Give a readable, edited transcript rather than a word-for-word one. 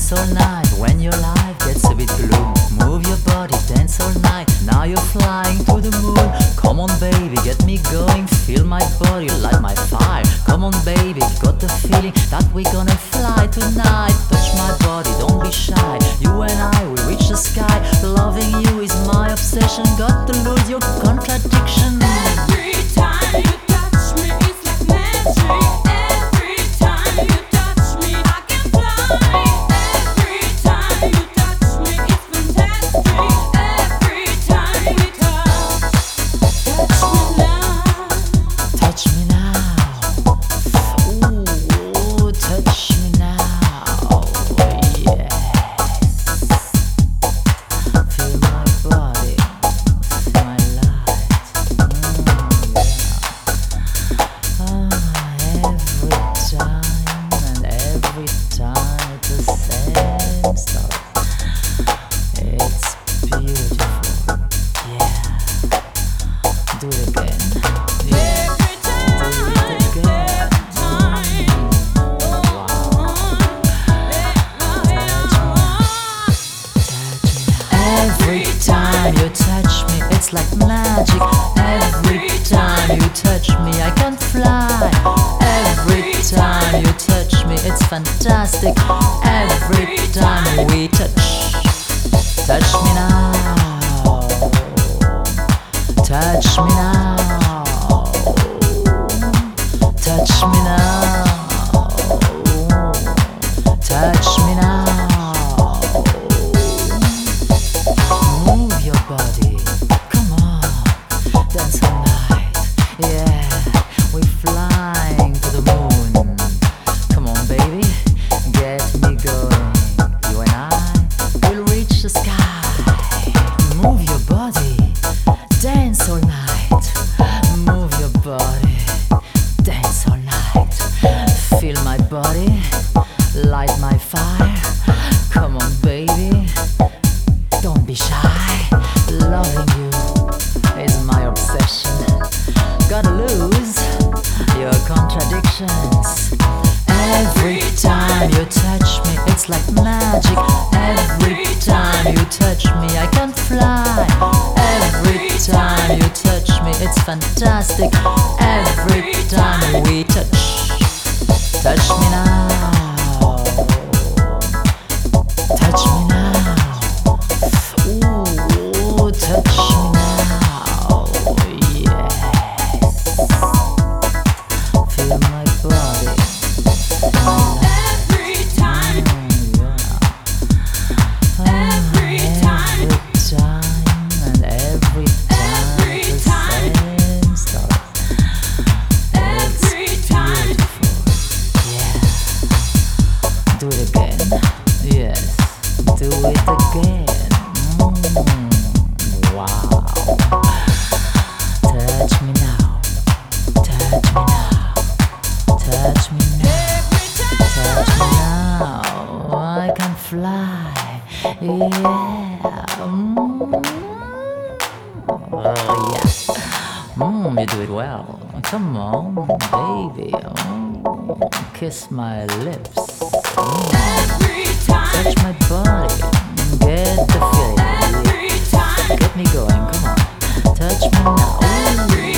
dance all night. When your life gets a bit blue, move your body, dance all night. Now you're flying to the moon. Come on baby, get me going. Feel my body, light my fire. Come on baby, got the feeling that we're gonna fly tonight. Touch my body, don't be shy. You and I will reach the sky. Loving you is my obsession. Got to lose your contradiction. Every time you touch me, it's like magic. Every time you touch me, I can fly. Every time you touch me, it's fantastic. Every time we touch me now. Ooh, touch me now. Yes. Feel my body, feel my light. Every time it's the same story. It's beautiful. Yeah. Do it again. Yeah. Every time, Every time you touch me, it's like magic. Every time you touch me, I can fly. Every time you touch me, it's fantastic. Every time we touch me now. Touch me now. Touch me now. Touch me now. Move your body, come on, dance all night. Yeah, we're flying to the moon. Come on, baby, get me going. You and I will reach the sky. Move your body, dance all night. Move your body, dance all night. Feel my body, light my fire. Come on, baby. Don't be shy, loving you is my obsession. Gotta lose your contradictions. Every time you touch me, it's like magic. Every time you touch me, I can fly. Every time you touch me, it's fantastic. Every time we touch me now. Touch me now. Ooh, touch me now. Yes. Feel my body. every time, every time, And every time Every the time. same story. It's every time. beautiful. Yeah. Do it again. Yes. Do it again. Wow. Touch me now. Touch me now. Touch me now. Touch me now. I can fly. Yeah. Oh, yeah. You do it well. Come on, baby. Kiss my lips. Every time, Touch my body. Get the feeling. every time, Get me going. Come on. Touch me now. every